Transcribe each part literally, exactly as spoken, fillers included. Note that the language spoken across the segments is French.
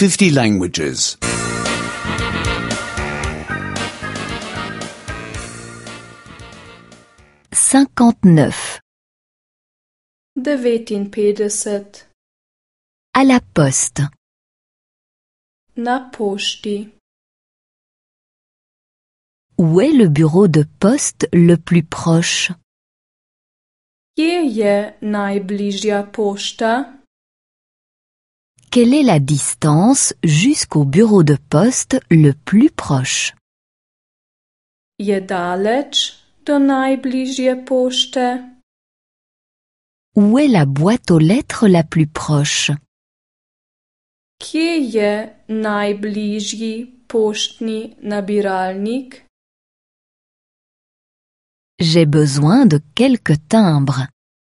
fifty languages. cinquante-neuf. devetinpetdeset. À la poste. Na pošti. Où est le bureau de poste le plus proche? Kje je najbližja pošta? Quelle est la distance jusqu'au bureau de poste le plus proche? Je daleč do najbližje pošte? Où est la boîte aux lettres la plus proche? Kje je najbližji poštni nabiralnik? J'ai besoin de quelques timbres.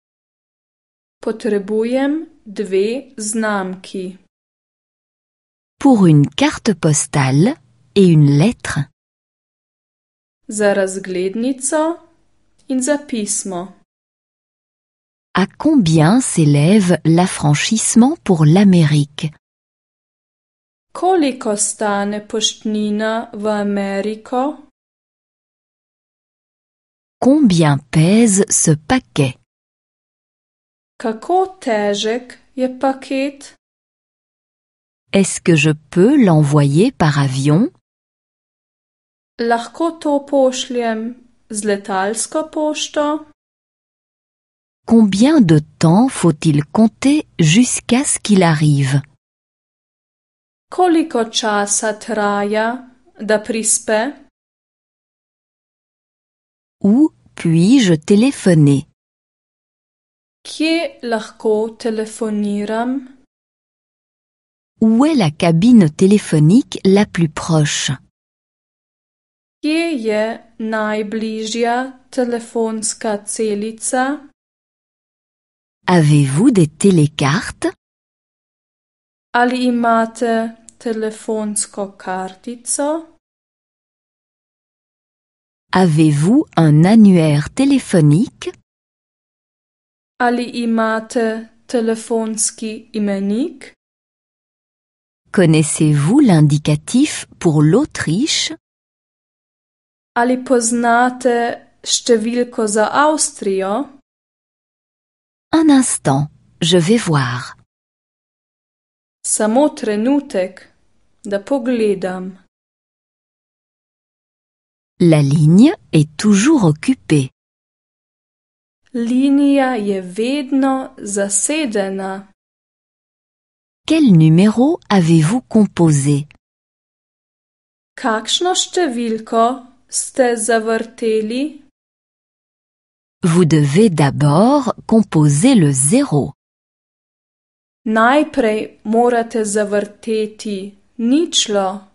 Potrebujem dve znamki. Pour une carte postale et une lettre. Za razglednico in za pismo. À combien s'élève l'affranchissement pour l'Amérique? Koliko stane poštnina v Ameriko? Combien pèse ce paquet? Kako težek je paket? Est-ce que je peux l'envoyer par avion? Lahko to pošljem z letalsko pošto? Combien de temps faut-il compter jusqu'à ce qu'il arrive? Koliko časa traja, da prispe? Où puis-je téléphoner? Kje lahko telefoniram? Où est la cabine téléphonique la plus proche? Kje je najbližja telefonska celica? Avez-vous des télécartes? Ali imate telefonsko kartico? Avez-vous un annuaire téléphonique? Ali imate telefonski imenik? Connaissez-vous l'indicatif pour l'Autriche? Ali poznate številko za Avstrijo? Un instant, je vais voir. Samo trenutek, da pogledam. La ligne est toujours occupée. Linija je vedno zasedena. Quel numéro avez-vous composé? Kakšno številko ste zavrteli? Vous devez d'abord composer le zéro. Najprej morate zavrteti ničlo.